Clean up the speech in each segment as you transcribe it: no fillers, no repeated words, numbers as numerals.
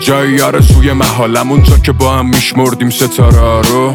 کجای آرزوی محالم اونجا که با هم میشمردیم ستاره رو؟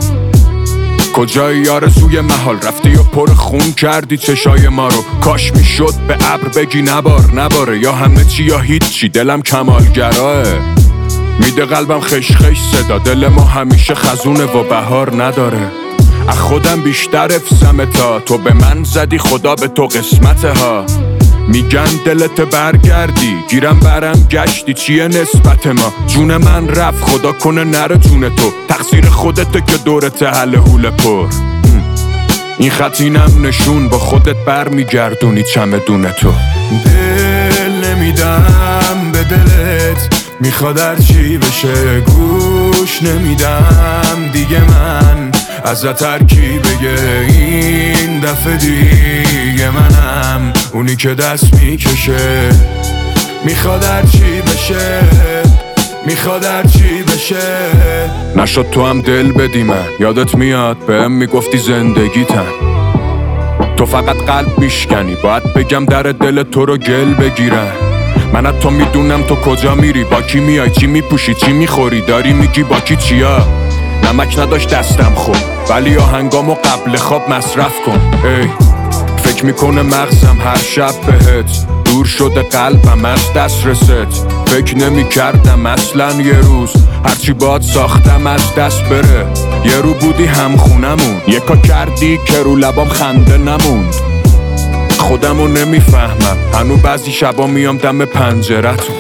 کجای آرزوی محال رفتی و پر خون کردی چشای ما رو؟ کاش میشد به ابر بگی نباره یا همه چی یا هیچی، دلم کمالگراه میده قلبم خش خش صدا، دل ما همیشه خزونه و بهار نداره. از خودم بیشتر افسمه تا تو به من زدی، خدا به تو قسمته ها. میگن دلت برگردی گیرم برم گشتی، چیه نسبت ما؟ جون من رفت خدا کنه نره جون تو، تقصیر خودته که دورت حل حول پر. این خط اینم نشون با خودت برمیگردونی چمدون تو. دل نمیدم به دلت، میخواد هرچی بشه گوش نمیدم دیگه. من ازت هرکی بگه این دفعه دیگه منم اونی که دست میکشه. میخواد هرچی بشه، میخواد هرچی بشه. نشد تو هم دل بدی من، یادت میاد بهم میگفتی زندگیتن. تو فقط قلب میشکنی، باید بگم در دل تو رو گل بگیرن. من از تو میدونم تو کجا میری، با کی میای، چی میپوشی، چی میخوری، داری میگی با کی چیا. نمک نداشت دستم خوب ولی آهنگامو قبل خواب مصرف کن. ای فکر میکنه مغزم هر شب بهت، دور شده قلبم از دست رست. فکر نمیکردم اصلا یه روز هرچی باد ساختم از دست بره. یه رو بودی هم خونمون، یکا کردی که رو لبام خنده نموند. خودمو نمیفهمم هنو بعضی شبا میام دم پنجرتون.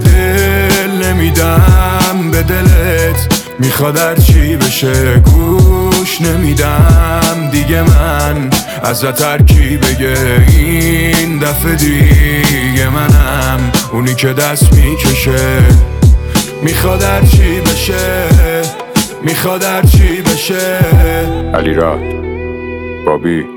دل نمیدم به دلت، میخواد هرچی بشه گوش نمیدم دیگه. من ازت هرکی بگه این دفعه دیگه منم اونی که دست میکشه. میخواد هرچی بشه، میخواد هرچی بشه. علیراد بابی